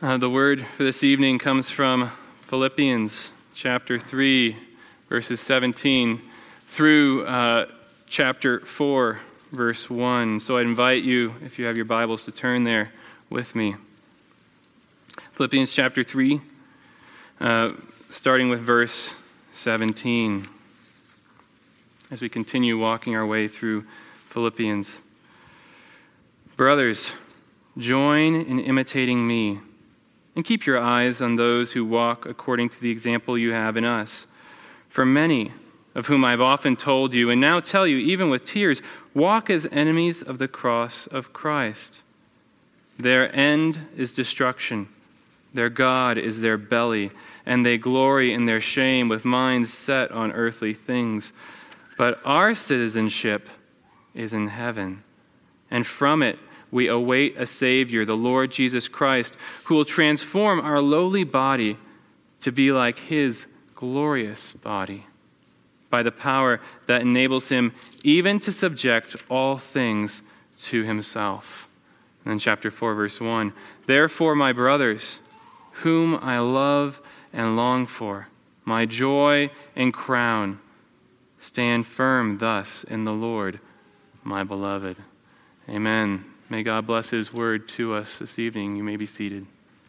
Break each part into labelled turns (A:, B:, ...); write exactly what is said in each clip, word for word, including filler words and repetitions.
A: Uh, the word for this evening comes from Philippians chapter three, verses seventeen through uh, chapter four, verse one. So I invite you, if you have your Bibles, to turn there with me. Philippians chapter three, uh, starting with verse seventeen, as we continue walking our way through Philippians. Brothers, join in imitating me, and keep your eyes on those who walk according to the example you have in us. For many, of whom I've often told you, and now tell you, even with tears, walk as enemies of the cross of Christ. Their end is destruction. Their God is their belly, and they glory in their shame with minds set on earthly things. But our citizenship is in heaven, and from it we await a Savior, the Lord Jesus Christ, who will transform our lowly body to be like his glorious body, by the power that enables him even to subject all things to himself. And then chapter four, verse one, Therefore, my brothers, whom I love and long for, my joy and crown, stand firm thus in the Lord, my beloved. Amen. May God bless his word to us this evening. You may be seated.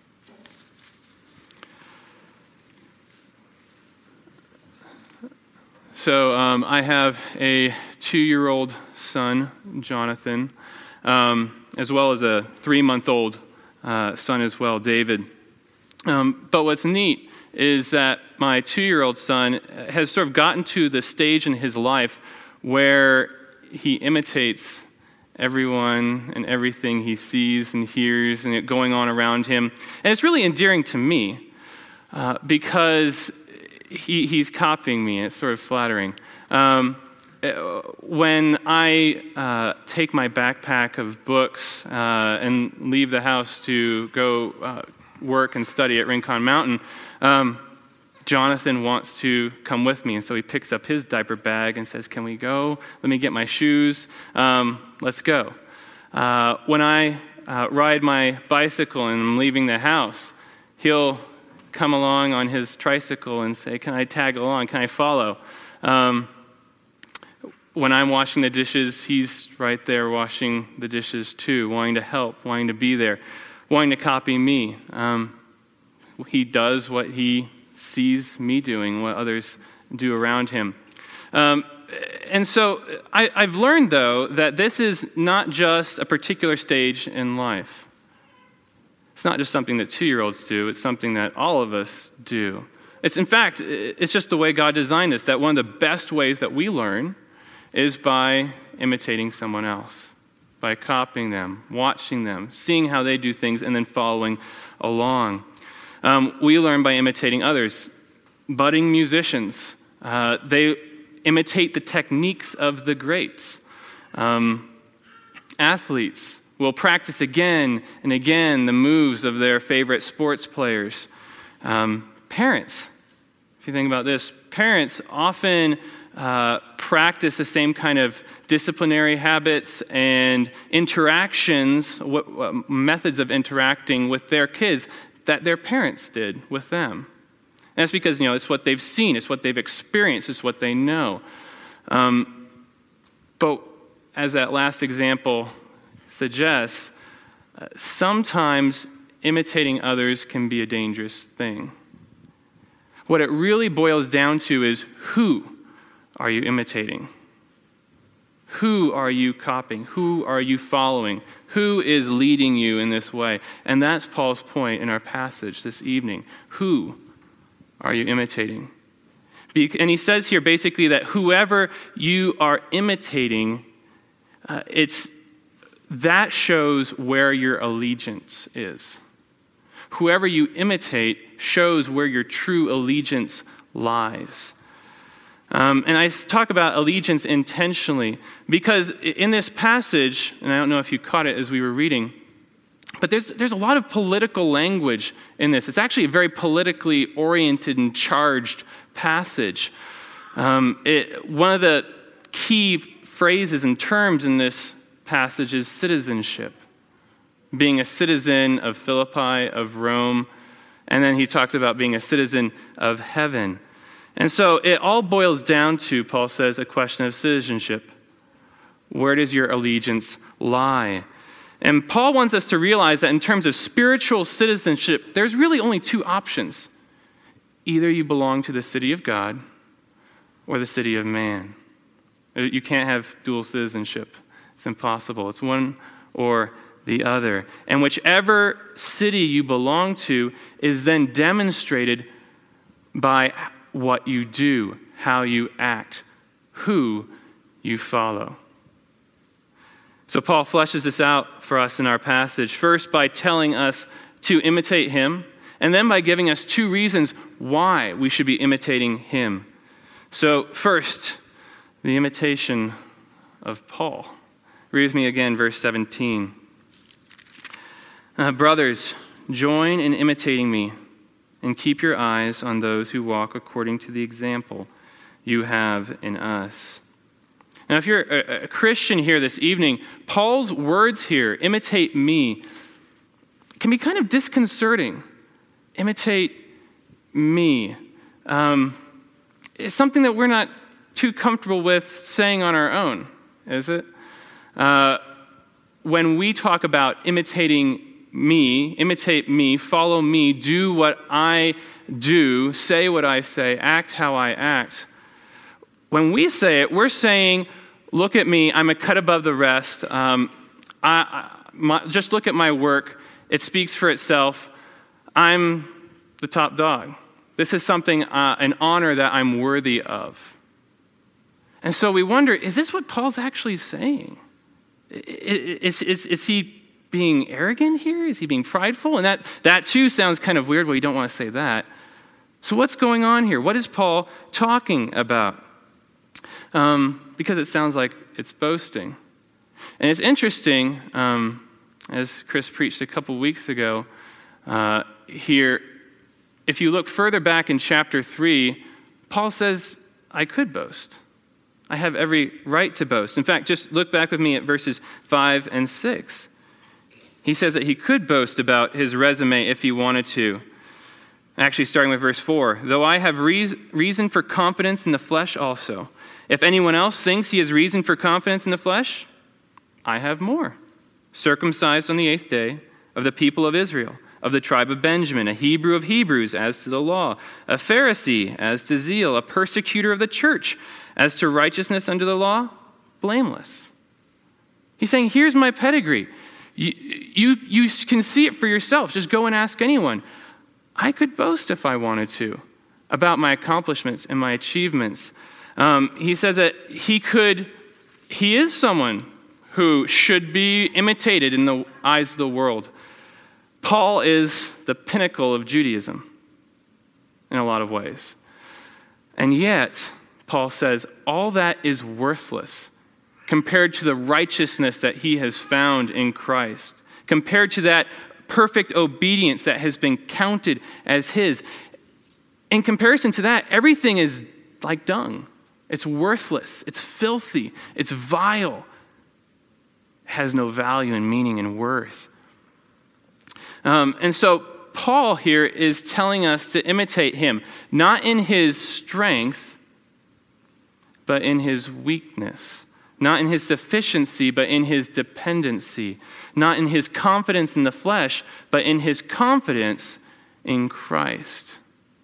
A: So um, I have a two-year-old son, Jonathan, um, as well as a three-month-old uh, son as well, David. Um, but what's neat is that my two-year-old son has sort of gotten to the stage in his life where he imitates everyone and everything he sees and hears and it going on around him. And it's really endearing to me uh, because he, he's copying me, and it's sort of flattering. Um, when I uh, take my backpack of books uh, and leave the house to go uh, work and study at Rincon Mountain, um, Jonathan wants to come with me, and so he picks up his diaper bag and says, "Can we go? Let me get my shoes. Um, let's go." Uh, when I uh, ride my bicycle and I'm leaving the house, he'll come along on his tricycle and say, "Can I tag along? Can I follow?" Um, when I'm washing the dishes, he's right there washing the dishes too, wanting to help, wanting to be there, wanting to copy me. Um, he does what he sees me doing, what others do around him. Um, and so I, I've learned, though, that this is not just a particular stage in life. It's not just something that two-year-olds do. It's something that all of us do. It's, in fact, it's just the way God designed us, that one of the best ways that we learn is by imitating someone else, by copying them, watching them, seeing how they do things, and then following along. Um, we learn by imitating others. Budding musicians, uh, they imitate the techniques of the greats. Um, athletes will practice again and again the moves of their favorite sports players. Um, parents, if you think about this, parents often uh, practice the same kind of disciplinary habits and interactions, what, what methods of interacting with their kids that their parents did with them. And that's because, you know, it's what they've seen, it's what they've experienced, it's what they know. Um, but as that last example suggests, uh, sometimes imitating others can be a dangerous thing. What it really boils down to is, who are you imitating? Who are you copying? Who are you following? Who is leading you in this way? And that's Paul's point in our passage this evening. Who are you imitating? And he says here basically that whoever you are imitating, uh, it's that shows where your allegiance is. Whoever you imitate shows where your true allegiance lies. Um, and I talk about allegiance intentionally because in this passage, and I don't know if you caught it as we were reading, but there's there's a lot of political language in this. It's actually a very politically oriented and charged passage. Um, it, one of the key phrases and terms in this passage is citizenship. being a citizen of Philippi, of Rome, and then he talks about being a citizen of heaven. And so it all boils down to, Paul says, a question of citizenship. Where does your allegiance lie? And Paul wants us to realize that in terms of spiritual citizenship, there's really only two options. Either you belong to the city of God or the city of man. You can't have dual citizenship. It's impossible. It's one or the other. And whichever city you belong to is then demonstrated by what you do, how you act, who you follow. So Paul fleshes this out for us in our passage, first by telling us to imitate him, and then by giving us two reasons why we should be imitating him. So first, the imitation of Paul. Read with me again, verse seventeen. Uh, Brothers, join in imitating me, and keep your eyes on those who walk according to the example you have in us. Now, if you're a, a Christian here this evening, Paul's words here, imitate me, can be kind of disconcerting. Imitate me. Um, it's something that we're not too comfortable with saying on our own, is it? Uh, when we talk about imitating me, imitate me, follow me, do what I do, say what I say, act how I act. When we say it, we're saying, look at me, I'm a cut above the rest. Um, I, I, my, just look at my work. It speaks for itself. I'm the top dog. This is something, uh, an honor that I'm worthy of. And so we wonder, is this what Paul's actually saying? Is, is, is he being arrogant here? Is he being prideful? And that, that too sounds kind of weird. Well, you don't want to say that. So what's going on here? What is Paul talking about? Um, because it sounds like it's boasting. And it's interesting, um, as Chris preached a couple weeks ago, uh, here, if you look further back in chapter three, Paul says, I could boast. I have every right to boast. In fact, just look back with me at verses five and six. He says that he could boast about his resume if he wanted to. Actually, starting with verse four, though I have reason for confidence in the flesh also. If anyone else thinks he has reason for confidence in the flesh, I have more. Circumcised on the eighth day, of the people of Israel, of the tribe of Benjamin, a Hebrew of Hebrews as to the law, a Pharisee as to zeal, a persecutor of the church as to righteousness under the law, blameless. He's saying, here's my pedigree. You, you, you can see it for yourself. Just go and ask anyone. I could boast if I wanted to about my accomplishments and my achievements. Um, he says that he could, he is someone who should be imitated in the eyes of the world. Paul is the pinnacle of Judaism in a lot of ways. And yet, Paul says, all that is worthless compared to the righteousness that he has found in Christ, compared to that perfect obedience that has been counted as his. In comparison to that, everything is like dung. It's worthless. It's filthy. It's vile. It has no value and meaning and worth. Um, and so Paul here is telling us to imitate him, not in his strength, but in his weakness. Not in his sufficiency, but in his dependency. Not in his confidence in the flesh, but in his confidence in Christ.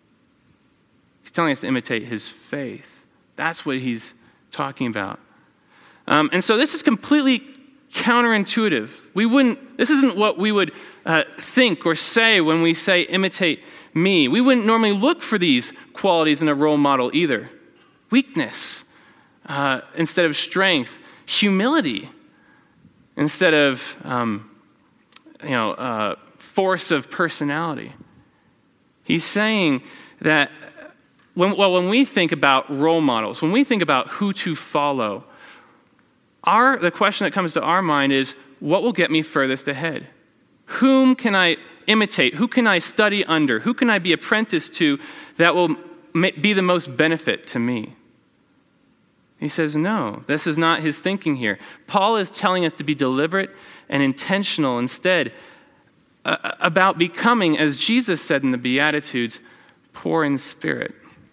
A: He's telling us to imitate his faith. That's what he's talking about. Um, and so this is completely counterintuitive. We wouldn't, this isn't what we would uh, think or say when we say imitate me. We wouldn't normally look for these qualities in a role model either. Weakness uh, instead of strength. Humility instead of um, you know uh, force of personality. He's saying that when, well, when we think about role models, when we think about who to follow, our the question that comes to our mind is, what will get me furthest ahead? Whom can I imitate? Who can I study under? Who can I be apprenticed to that will be the most benefit to me? He says, no, this is not his thinking here. Paul is telling us to be deliberate and intentional instead uh, about becoming, as Jesus said in the Beatitudes, poor in spirit.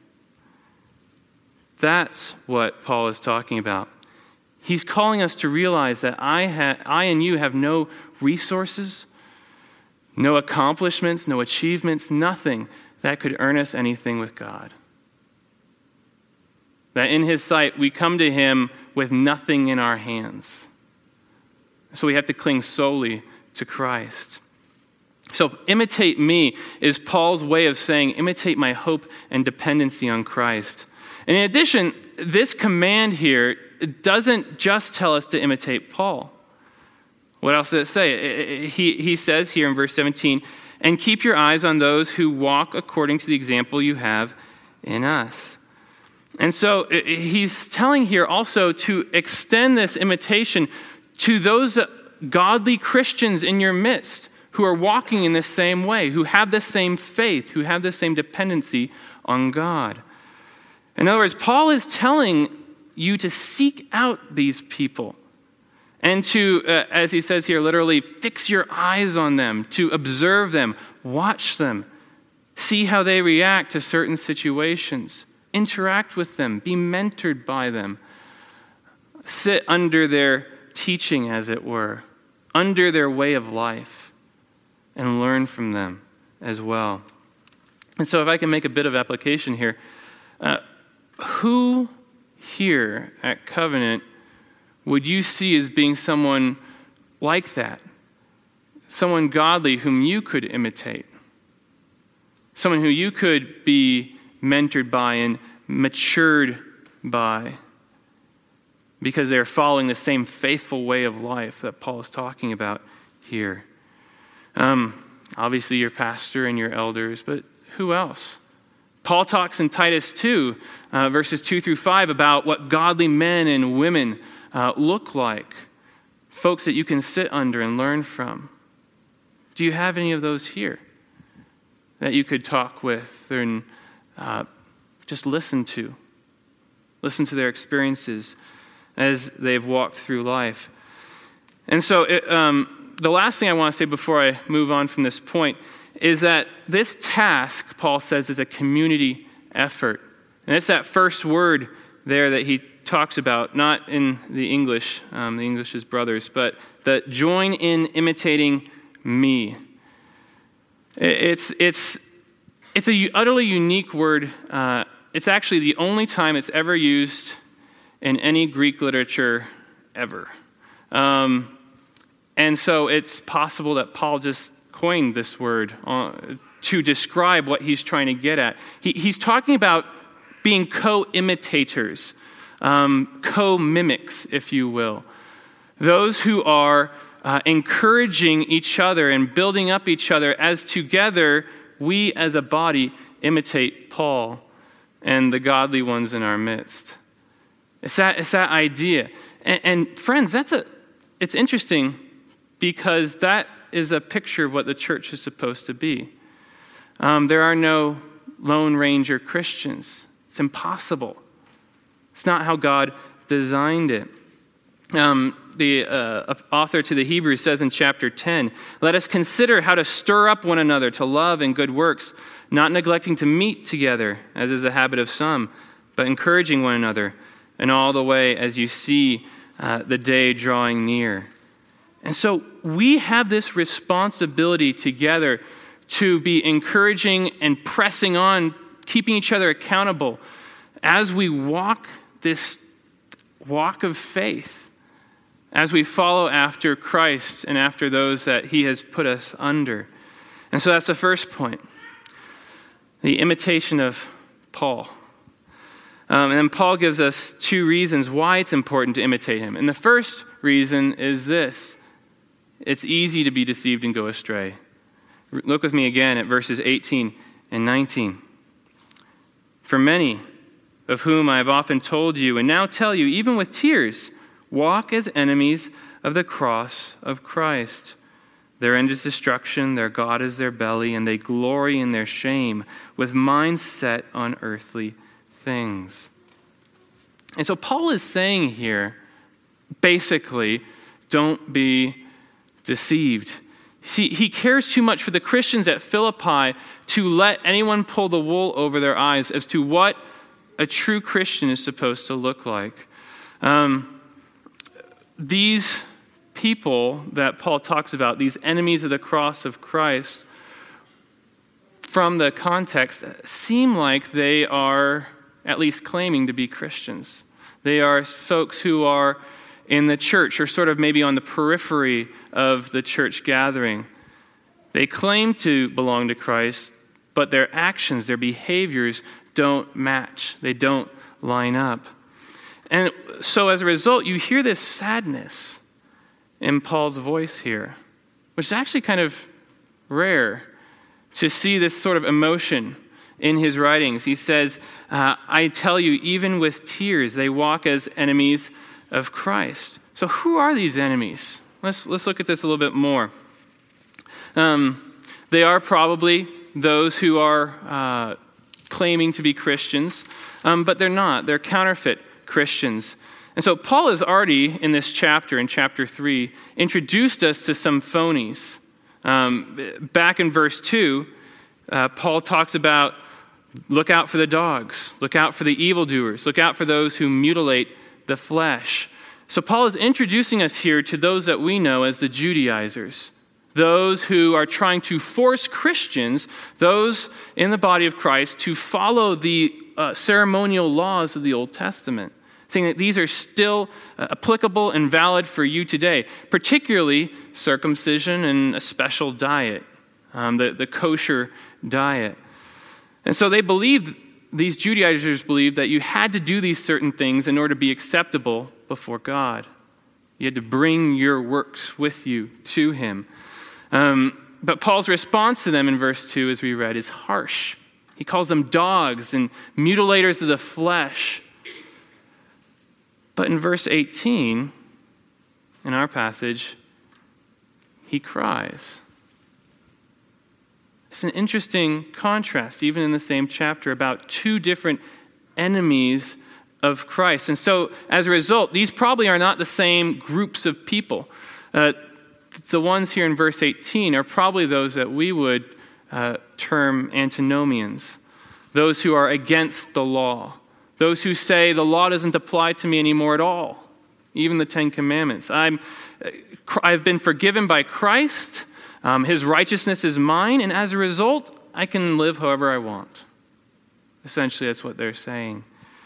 A: That's what Paul is talking about. He's calling us to realize that I, ha- I and you have no resources, no accomplishments, no achievements, nothing that could earn us anything with God. That in his sight, we come to him with nothing in our hands. So we have to cling solely to Christ. So imitate me is Paul's way of saying, imitate my hope and dependency on Christ. And in addition, this command here doesn't just tell us to imitate Paul. What else does it say? He, he says here in verse seventeen, and keep your eyes on those who walk according to the example you have in us. And so he's telling here also to extend this imitation to those godly Christians in your midst who are walking in this same way, who have the same faith, who have the same dependency on God. In other words, Paul is telling you to seek out these people and to, uh, as he says here, literally fix your eyes on them, to observe them, watch them, see how they react to certain situations. Interact with them, be mentored by them, sit under their teaching, as it were, under their way of life, and learn from them as well. And so if I can make a bit of application here, uh, who here at Covenant would you see as being someone like that? Someone godly whom you could imitate? Someone who you could be mentored by and matured by because they're following the same faithful way of life that Paul is talking about here. Um, obviously your pastor and your elders, but who else? Paul talks in Titus two, uh, verses two through five, about what godly men and women uh, look like, folks that you can sit under and learn from. Do you have any of those here that you could talk with and uh, just listen to? Listen to their experiences as they've walked through life. And so it, um, the last thing I want to say before I move on from this point is that this task, Paul says, is a community effort. And it's that first word there that he talks about, not in the English, um, the English is brothers, but the join in imitating me. It's, it's, it's a utterly unique word. Uh, it's actually the only time it's ever used in any Greek literature ever. Um, and so it's possible that Paul just coined this word uh, to describe what he's trying to get at. He, he's talking about being co-imitators, um, co-mimics, if you will. Those who are uh, encouraging each other and building up each other as together we as a body imitate Paul and the godly ones in our midst. It's that, it's that idea. And, and friends, that's a, it's interesting because that is a picture of what the church is supposed to be. Um, there are no Lone Ranger Christians. It's impossible. It's not how God designed it. Um, the uh, author to the Hebrews says in chapter ten, let us consider how to stir up one another to love and good works, not neglecting to meet together, as is the habit of some, but encouraging one another, and all the way as you see uh, the day drawing near. And so we have this responsibility together to be encouraging and pressing on, keeping each other accountable as we walk this walk of faith, as we follow after Christ and after those that he has put us under. And so that's the first point, the imitation of Paul. Um, and then Paul gives us two reasons why it's important to imitate him. And the first reason is this: it's easy to be deceived and go astray. Look with me again at verses eighteen and nineteen. For many of whom I have often told you, and now tell you, even with tears, walk as enemies of the cross of Christ. Their end is destruction, their God is their belly, and they glory in their shame, with minds set on earthly things. And so Paul is saying here, basically, don't be deceived. See, he cares too much for the Christians at Philippi to let anyone pull the wool over their eyes as to what a true Christian is supposed to look like. Um, these people that Paul talks about, these enemies of the cross of Christ, from the context, seem like they are at least claiming to be Christians. They are folks who are in the church or sort of maybe on the periphery of the church gathering. They claim to belong to Christ, but their actions, their behaviors don't match. They don't line up. And so as a result, you hear this sadness in Paul's voice here, which is actually kind of rare to see this sort of emotion in his writings. He says, uh, I tell you, even with tears, they walk as enemies of Christ. So who are these enemies? Let's, let's look at this a little bit more. Um, they are probably those who are uh, claiming to be Christians, um, but they're not. They're counterfeit Christians. And so Paul has already, in this chapter, in chapter three, introduced us to some phonies. Um, back in verse two, uh, Paul talks about look out for the dogs, look out for the evildoers, look out for those who mutilate the flesh. So Paul is introducing us here to those that we know as the Judaizers, those who are trying to force Christians, those in the body of Christ, to follow the uh, ceremonial laws of the Old Testament, saying that these are still uh, applicable and valid for you today, particularly circumcision and a special diet, um, the, the kosher diet. And so they believed, these Judaizers believed that you had to do these certain things in order to be acceptable before God. You had to bring your works with you to him. Um, but Paul's response to them in verse two, as we read, is harsh. He calls them dogs and mutilators of the flesh. But in verse eighteen, in our passage, he cries. It's an interesting contrast, even in the same chapter, about two different enemies of Christ. And so, as a result, these probably are not the same groups of people. Uh, the ones here in verse eighteen are probably those that we would uh, term antinomians, those who are against the law, those who say the law doesn't apply to me anymore at all, even the Ten Commandments. I'm, I've been forgiven by Christ. Um, his righteousness is mine, and as a result, I can live however I want. Essentially, that's what they're saying.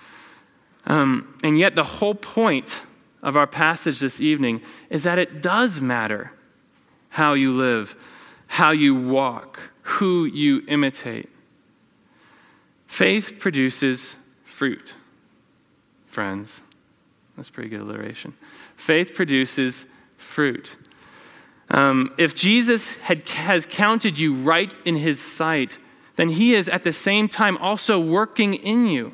A: Um, and yet the whole point of our passage this evening is that it does matter how you live, how you walk, who you imitate. Faith produces fruit, friends. That's pretty good alliteration. Faith produces fruit. Um, if Jesus had, has counted you right in his sight, then he is at the same time also working in you,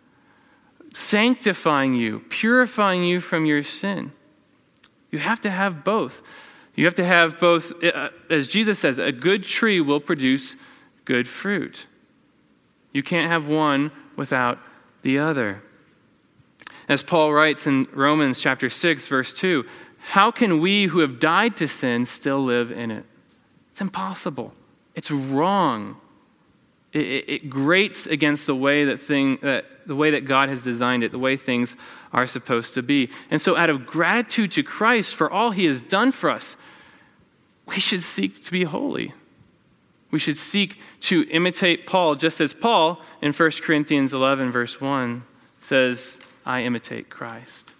A: sanctifying you, purifying you from your sin. You have to have both. You have to have both, uh, as Jesus says, a good tree will produce good fruit. You can't have one without the other. As Paul writes in Romans chapter six, verse two, how can we who have died to sin still live in it? It's impossible. It's wrong. It, it, it grates against the way that thing, uh, the way that God has designed it, the way things are supposed to be. And so out of gratitude to Christ for all he has done for us, we should seek to be holy. We should seek to imitate Paul, just as Paul in First Corinthians eleven, verse one says, I imitate Christ.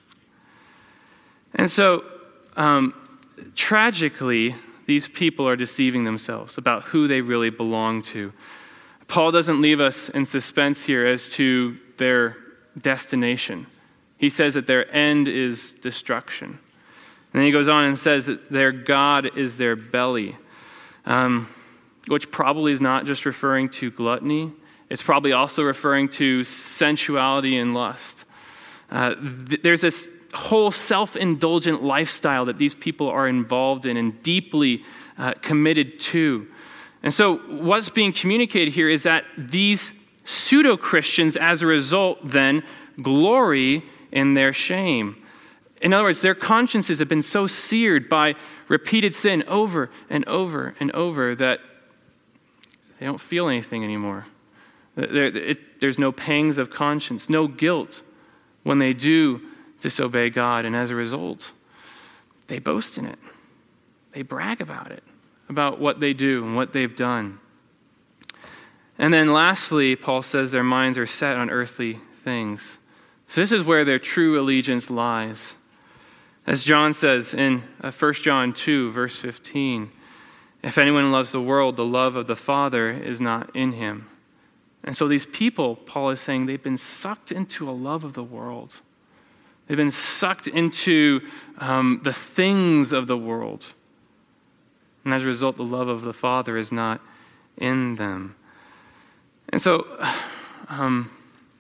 A: And so, um, tragically, these people are deceiving themselves about who they really belong to. Paul doesn't leave us in suspense here as to their destination. He says that their end is destruction. And then he goes on and says that their God is their belly, um, which probably is not just referring to gluttony. It's probably also referring to sensuality and lust. Uh, th- there's this whole self-indulgent lifestyle that these people are involved in and deeply uh, committed to. And so what's being communicated here is that these pseudo-Christians, as a result, then, glory in their shame. In other words, their consciences have been so seared by repeated sin over and over and over that they don't feel anything anymore. There, it, there's no pangs of conscience, no guilt when they do disobey God. And as a result, they boast in it. They brag about it, about what they do and what they've done. And then lastly, Paul says their minds are set on earthly things. So this is where their true allegiance lies. As John says in First John two, verse fifteen, if anyone loves the world, the love of the Father is not in him. And so these people, Paul is saying, they've been sucked into a love of the world. They've been sucked into um, the things of the world. And as a result, the love of the Father is not in them. And so, um,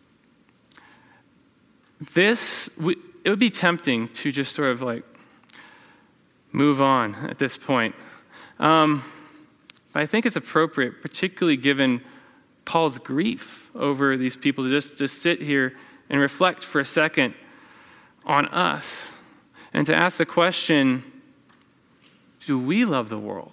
A: this, we, it would be tempting to just sort of like move on at this point. Um, but I think it's appropriate, particularly given Paul's grief over these people, to just, just sit here and reflect for a second on us and to ask the question, do we love the world?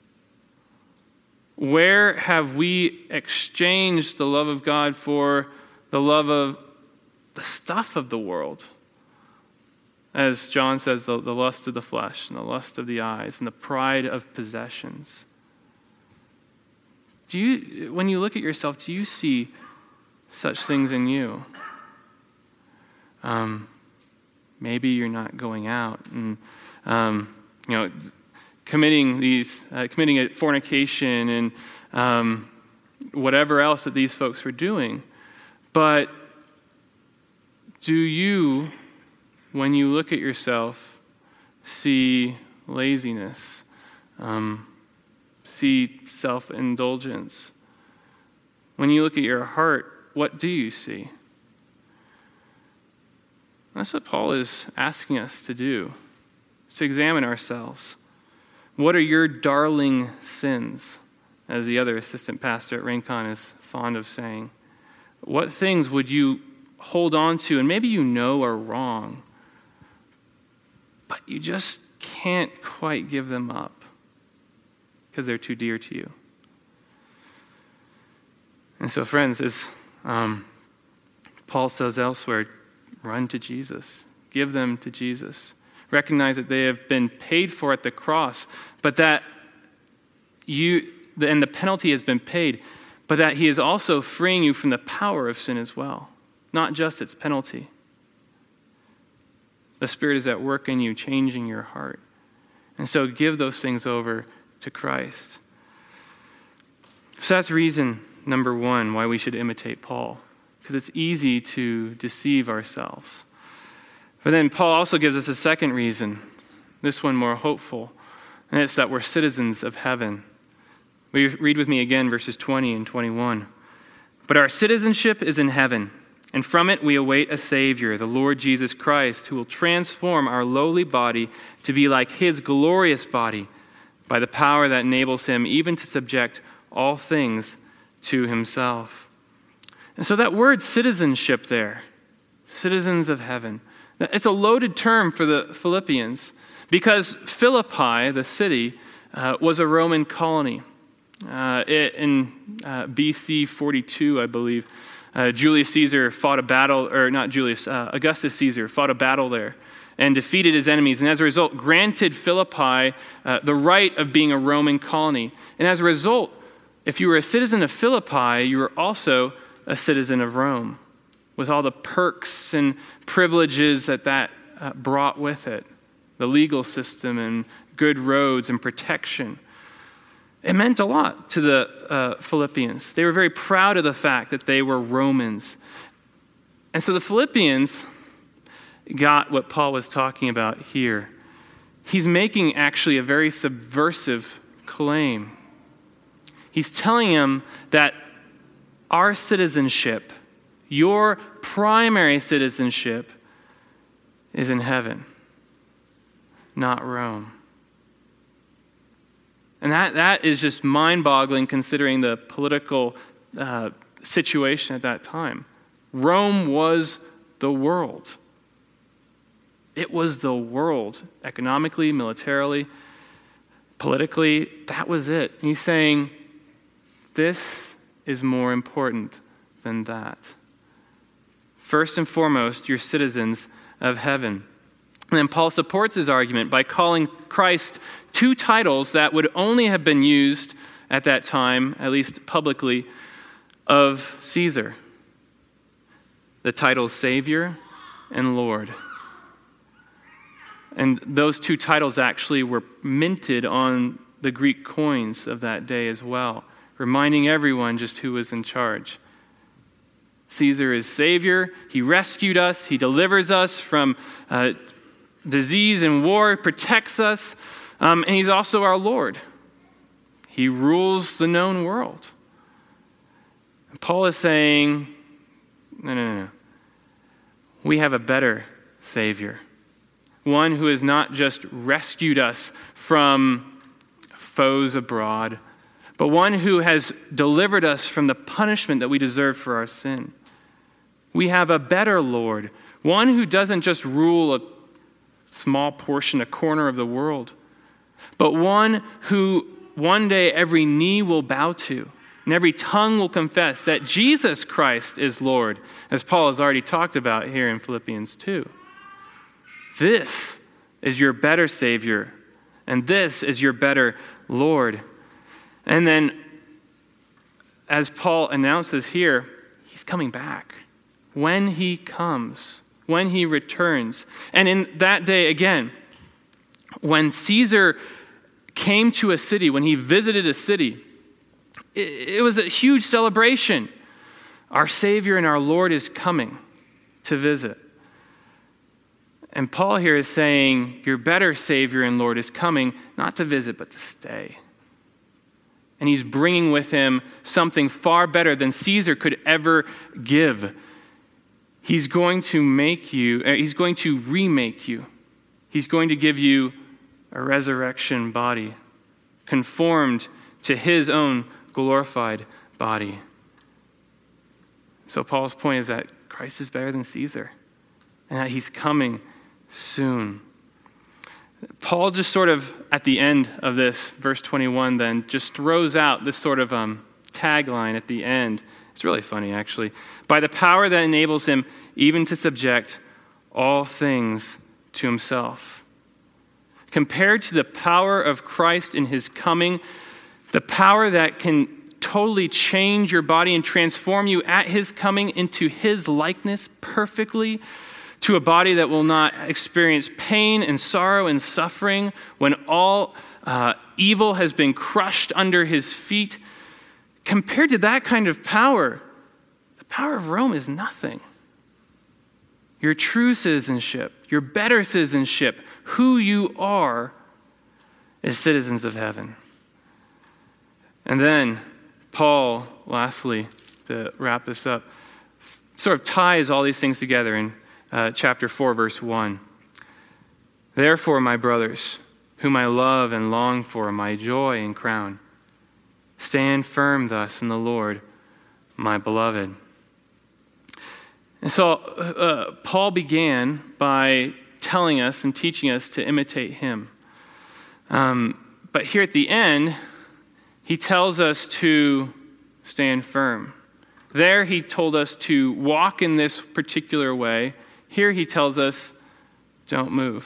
A: Where have we exchanged the love of God for the love of the stuff of the world? As John says, the, the lust of the flesh and the lust of the eyes and the pride of possessions. Do you, when you look at yourself, do you see such things in you? Um, maybe you're not going out and, um, you know, committing these, uh, committing a fornication and um, whatever else that these folks were doing. But do you, when you look at yourself, see laziness, um, see self-indulgence? When you look at your heart, what do you see? That's what Paul is asking us to do, to examine ourselves. What are your darling sins, as the other assistant pastor at Rincon is fond of saying? What things would you hold on to, and maybe you know are wrong, but you just can't quite give them up because they're too dear to you? And so, friends, as um, Paul says elsewhere, run to Jesus. Give them to Jesus. Recognize that they have been paid for at the cross, but that you, and the penalty has been paid, but that he is also freeing you from the power of sin as well, not just its penalty. The Spirit is at work in you, changing your heart. And so give those things over to Christ. So that's reason number one why we should imitate Paul, because it's easy to deceive ourselves. But then Paul also gives us a second reason, this one more hopeful, and it's that we're citizens of heaven. Will you read with me again verses twenty and twenty-one? But our citizenship is in heaven, and from it we await a Savior, the Lord Jesus Christ, who will transform our lowly body to be like his glorious body by the power that enables him even to subject all things to himself. And so that word citizenship there, citizens of heaven, it's a loaded term for the Philippians because Philippi, the city, uh, was a Roman colony. Uh, it, in uh, B C forty-two, I believe, uh, Julius Caesar fought a battle, or not Julius, uh, Augustus Caesar fought a battle there and defeated his enemies, and as a result granted Philippi uh, the right of being a Roman colony. And as a result, if you were a citizen of Philippi, you were also a citizen of Rome, with all the perks and privileges that that uh, brought with it, the legal system and good roads and protection. It meant a lot to the uh, Philippians. They were very proud of the fact that they were Romans. And so the Philippians got what Paul was talking about here. He's making actually a very subversive claim. He's telling them that our citizenship, your primary citizenship, is in heaven, not Rome. And that, that is just mind-boggling considering the political uh, situation at that time. Rome was the world. It was the world, economically, militarily, politically. That was it. He's saying, this is more important than that. First and foremost, you're citizens of heaven. And then Paul supports his argument by calling Christ two titles that would only have been used at that time, at least publicly, of Caesar. The titles Savior and Lord. And those two titles actually were minted on the Greek coins of that day as well, reminding everyone just who was in charge. Caesar is Savior. He rescued us. He delivers us from uh, disease and war, protects us, um, and he's also our Lord. He rules the known world. And Paul is saying, no, no, no, no. We have a better Savior. One who has not just rescued us from foes abroad, but one who has delivered us from the punishment that we deserve for our sin. We have a better Lord, one who doesn't just rule a small portion, a corner of the world, but one who one day every knee will bow to and every tongue will confess that Jesus Christ is Lord, as Paul has already talked about here in Philippians two. This is your better Savior, and this is your better Lord. And then, as Paul announces here, he's coming back. When he comes, when he returns. And in that day, again, when Caesar came to a city, when he visited a city, it, it was a huge celebration. Our Savior and our Lord is coming to visit. And Paul here is saying, your better Savior and Lord is coming, not to visit, but to stay. And he's bringing with him something far better than Caesar could ever give. He's going to make you, he's going to remake you. He's going to give you a resurrection body, conformed to his own glorified body. So Paul's point is that Christ is better than Caesar, and that he's coming soon. Paul just sort of, at the end of this, verse twenty-one, then just throws out this sort of um, tagline at the end. It's really funny, actually. By the power that enables him even to subject all things to himself. Compared to the power of Christ in his coming, the power that can totally change your body and transform you at his coming into his likeness perfectly, to a body that will not experience pain and sorrow and suffering when all uh, evil has been crushed under his feet. Compared to that kind of power, the power of Rome is nothing. Your true citizenship, your better citizenship, who you are, is citizens of heaven. And then Paul, lastly, to wrap this up, sort of ties all these things together in Uh, chapter four, verse one. Therefore, my brothers, whom I love and long for, my joy and crown, stand firm thus in the Lord, my beloved. And so uh, Paul began by telling us and teaching us to imitate him. Um, but here at the end, he tells us to stand firm. There he told us to walk in this particular way. Here he tells us, don't move.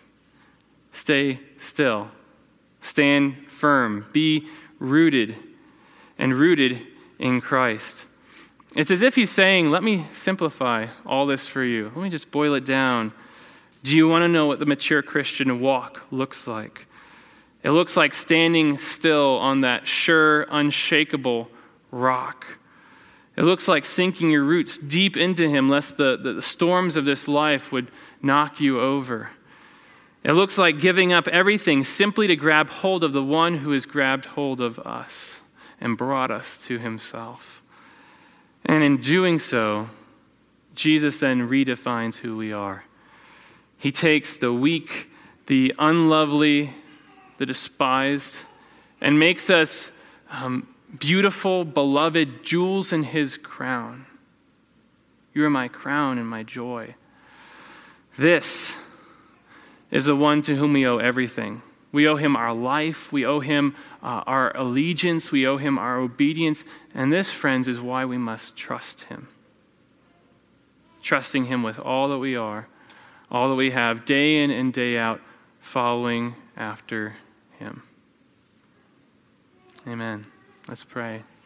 A: Stay still. Stand firm. Be rooted and rooted in Christ. It's as if he's saying, let me simplify all this for you. Let me just boil it down. Do you want to know what the mature Christian walk looks like? It looks like standing still on that sure, unshakable rock. It looks like sinking your roots deep into him, lest the, the, the storms of this life would knock you over. It looks like giving up everything simply to grab hold of the one who has grabbed hold of us and brought us to himself. And in doing so, Jesus then redefines who we are. He takes the weak, the unlovely, the despised, and makes us um, beautiful, beloved jewels in his crown. You are my crown and my joy. This is the one to whom we owe everything. We owe him our life. We owe him uh, our allegiance. We owe him our obedience. And this, friends, is why we must trust him. Trusting him with all that we are, all that we have, day in and day out, following after him. Amen. Let's pray.